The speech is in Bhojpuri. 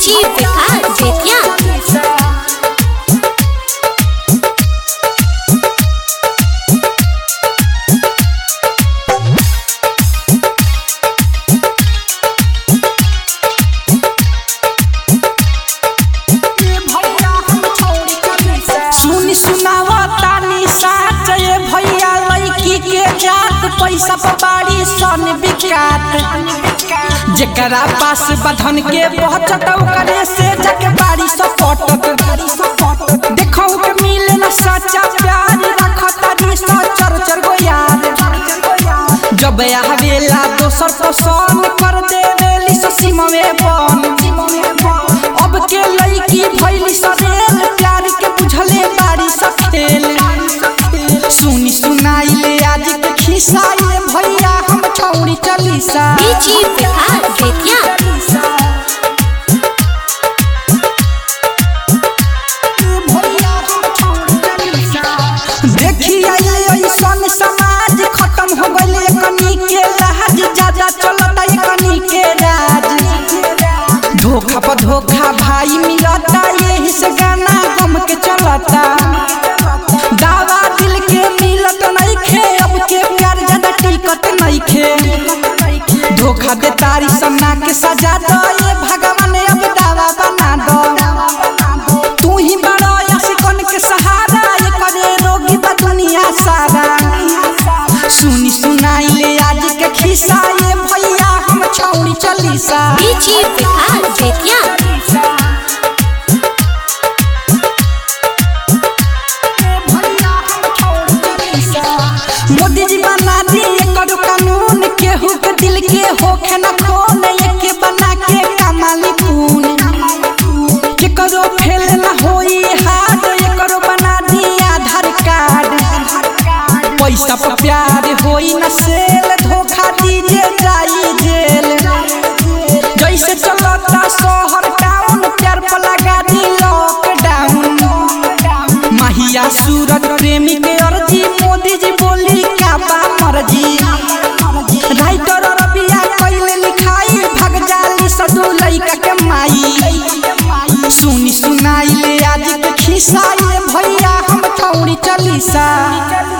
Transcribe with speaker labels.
Speaker 1: डीजे विकास बेतिया।
Speaker 2: पैसा बाड़ी सन बिकात जेकरा पास बधन के पहुंचत करे से जाके बाड़ी सपटत देखो के मिले न सच्चा प्यार रखता रिश्ता चर गो यार जब आवेला दोसर पसंद कर देवेली सीमा में बन अब के लड़की भइली सरेल प्यार के बुझले बाड़ी सखेल सुनी सुनाई ले आज के खिस्सा ये भैया हम छौड़ी चलीसा
Speaker 1: डीजे विकास बेतिया।
Speaker 2: देखी आइले ऐसन समाज खत्म हो गइले कनी के लाज ज्यादा चलता कनी के राज धोखा पर धोखा भाई मिलता यही से गाना गम के चलता दावा दिल के मिलत नहीं खे अब के प्यार ज्यादा टिकत नहीं खे धोखा दे तारी सन्ना के सजा दो ये भगवान अब दावा बना दो तू ही बड़ो यसिकन के सहारा ये करे रोगी बा दुनिया सारा सुनी सुनाई ले आज के खिस्सा ये भैया हम छौड़ी चलीसा
Speaker 1: डीजे विकास बेतिया।
Speaker 2: मोदी जी बना दिए करो कानून केहू के दिल के होखे न खून एके बना के कमाली पून के करो फेल न होई हाथ ये करो बना दिए आधार कार्ड पैसा पर प्यार होई न सेल धोखा दीजे जाई जेल जैसे चलता शहर टाउन प्यार पर लगा दी लॉकडाउन महिया सूरज प्रेमी के अर्जी मोदी जी बोली क्या बा मर्जी राइटर रबिया कइले लिखाई भग जाली सदू लइका के माई सुनी सुनाई ले आज के खिस्सा ये भैया हम छौड़ी चलीसा।